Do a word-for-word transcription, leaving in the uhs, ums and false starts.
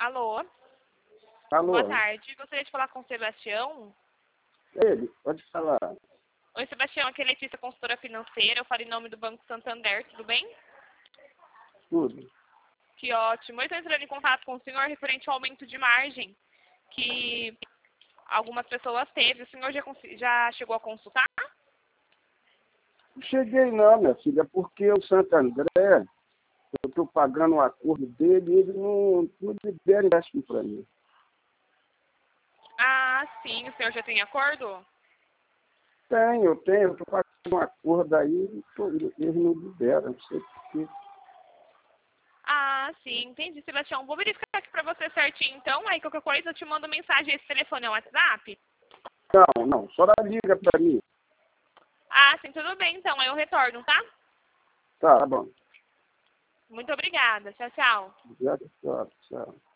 Alô? Boa Alô? tarde. Gostaria de falar com o Sebastião. Ele, pode falar. Oi, Sebastião. Aqui é Letícia, consultora financeira. Eu falo em nome do Banco Santander. Tudo bem? Tudo. Que ótimo. Eu estou entrando em contato com o senhor referente ao aumento de margem que algumas pessoas teve. O senhor já, já chegou a consultar? Não cheguei não, minha filha, porque o Santo André, eu estou pagando o acordo dele e ele não, não libera empréstimo para mim. Ah, sim. O senhor já tem acordo? Tenho, eu tenho, eu estou pagando um acordo aí, eles não liberam, não sei porquê. Ah, sim. Entendi, Sebastião. Vou verificar aqui para você certinho, então. Aí qualquer coisa eu te mando mensagem. Esse telefone é o WhatsApp? Não, não, só dá liga para mim. Ah, sim. Tudo bem, então. Aí eu retorno, tá? Tá, tá bom. Muito obrigada. Tchau, tchau. Obrigado, tchau, tchau.